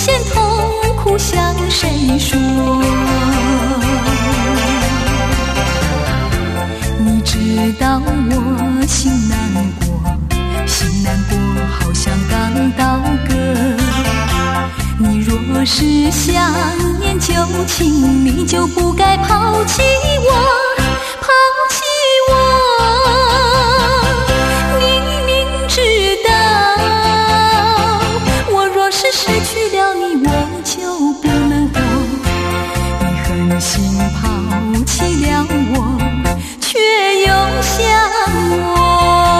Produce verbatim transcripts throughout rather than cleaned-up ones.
前痛苦向谁说？你知道我心难过，心难过好像刚到歌。你若是想念旧情，你就不该抛弃我，抛弃我。你明知道我若是失去了你，我就不能活。你狠心抛弃了我，却又想我。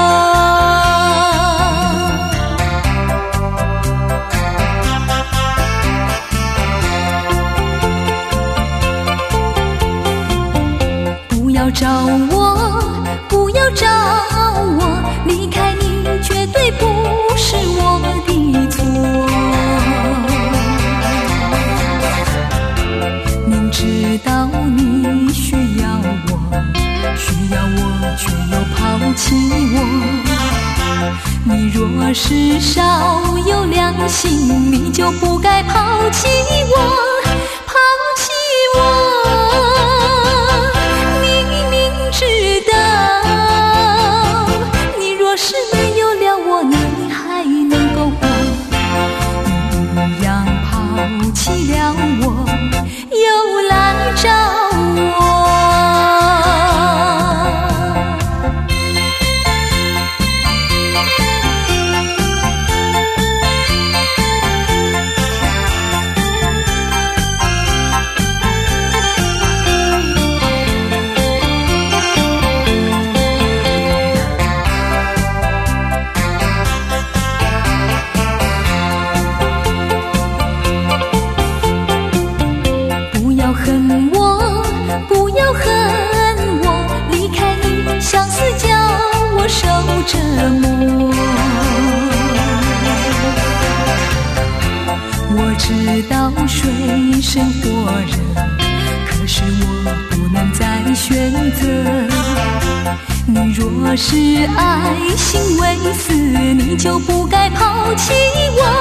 不要找我，不要找我，离开你绝对不是我的错。明知道你需要我，需要我却又抛弃我。你若是少有良心，你就不该抛弃我，抛弃我。知道你若是没有了我，你还能够活。你一样抛弃了我，又来找我。受折磨，我知道水深火热，可是我不能再选择。你若是爱心未死，你就不该抛弃我，